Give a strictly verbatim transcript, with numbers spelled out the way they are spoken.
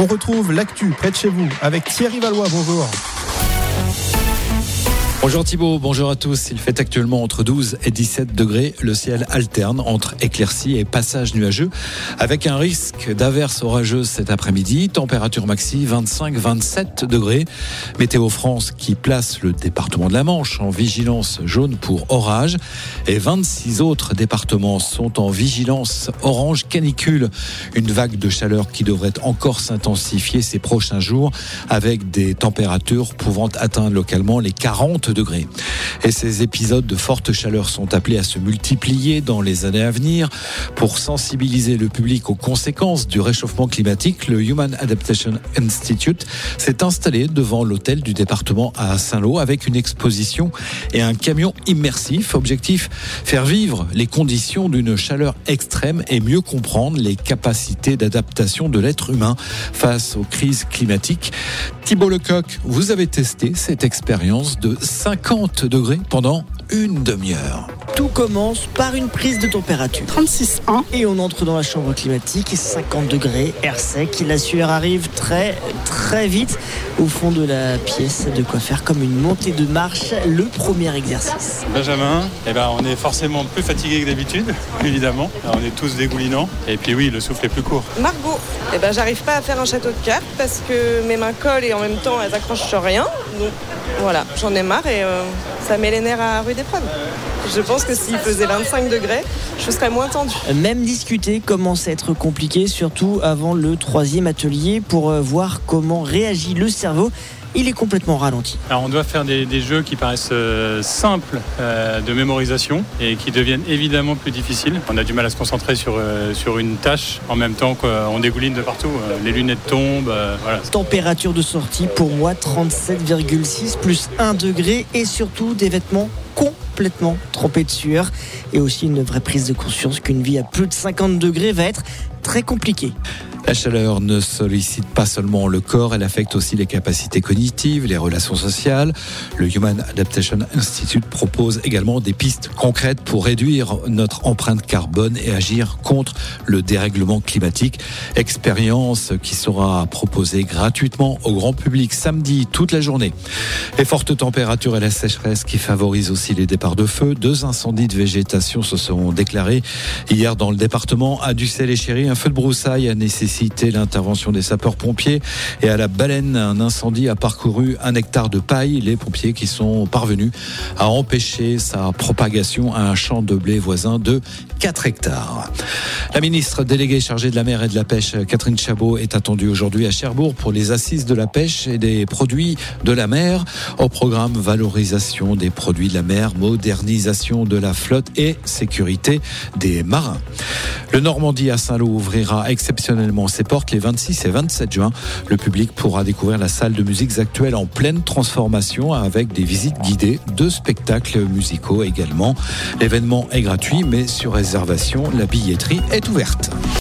On retrouve l'actu près de chez vous avec Thierry Valois. Bonjour. Bonjour Thibaut, bonjour à tous. Il fait actuellement entre douze et dix-sept degrés. Le ciel alterne entre éclaircies et passages nuageux avec un risque d'averses orageuses cet après-midi. Température maxi vingt-cinq à vingt-sept degrés. Météo France qui place le département de la Manche en vigilance jaune pour orage et vingt-six autres départements sont en vigilance orange canicule. Une vague de chaleur qui devrait encore s'intensifier ces prochains jours avec des températures pouvant atteindre localement les quarante degrés. Et ces épisodes de forte chaleur sont appelés à se multiplier dans les années à venir. Pour sensibiliser le public aux conséquences du réchauffement climatique, le Human Adaptation Institute s'est installé devant l'hôtel du département à Saint-Lô avec une exposition et un camion immersif. Objectif, faire vivre les conditions d'une chaleur extrême et mieux comprendre les capacités d'adaptation de l'être humain face aux crises climatiques. Thibaut Lecoq, vous avez testé cette expérience de cinquante degrés pendant une demi-heure. Tout commence par une prise de température. trente-six ans. Et on entre dans la chambre climatique, cinquante degrés, air sec. La sueur arrive très, très vite au fond de la pièce. De quoi faire comme une montée de marche, le premier exercice. Benjamin, eh ben, on est forcément plus fatigué que d'habitude, évidemment. Alors, on est tous dégoulinants. Et puis oui, le souffle est plus court. Margot, eh ben, j'arrive pas à faire un château de cartes parce que mes mains collent et en même temps elles accrochent sur rien. Donc voilà, j'en ai marre et euh, ça met les nerfs à rude épreuve. Je pense que s'il faisait vingt-cinq degrés, je serais moins tendue. Même discuter commence à être compliqué, surtout avant le troisième atelier pour voir comment réagit le cerveau. Il est complètement ralenti. Alors on doit faire des, des jeux qui paraissent euh, simples euh, de mémorisation et qui deviennent évidemment plus difficiles. On a du mal à se concentrer sur, euh, sur une tâche en même temps qu'on dégouline de partout. Euh, les lunettes tombent. Euh, voilà. Température de sortie pour moi trente-sept virgule six plus un degré et surtout des vêtements complètement trempés de sueur et aussi une vraie prise de conscience qu'une vie à plus de cinquante degrés va être très compliquée. La chaleur ne sollicite pas seulement le corps, elle affecte aussi les capacités cognitives, les relations sociales. Le Human Adaptation Institute propose également des pistes concrètes pour réduire notre empreinte carbone et agir contre le dérèglement climatique. Expérience qui sera proposée gratuitement au grand public samedi toute la journée. Les fortes températures et la sécheresse qui favorisent aussi les départs de feu. Deux incendies de végétation se sont déclarés hier dans le département. À Ducel-et-Chéry, un feu de broussaille a nécessité l'intervention des sapeurs-pompiers et à la Baleine, un incendie a parcouru un hectare de paille. Les pompiers qui sont parvenus à empêcher sa propagation à un champ de blé voisin de quatre hectares. La ministre déléguée chargée de la mer et de la pêche, Catherine Chabot, est attendue aujourd'hui à Cherbourg pour les assises de la pêche et des produits de la mer. Au programme, valorisation des produits de la mer, modernisation de la flotte et sécurité des marins. Le Normandie à Saint-Lô ouvrira exceptionnellement ses portes les vingt-six et vingt-sept juin. Le public pourra découvrir la salle de musiques actuelle en pleine transformation avec des visites guidées, deux spectacles musicaux également. L'événement est gratuit mais sur réservation, la billetterie est ouverte.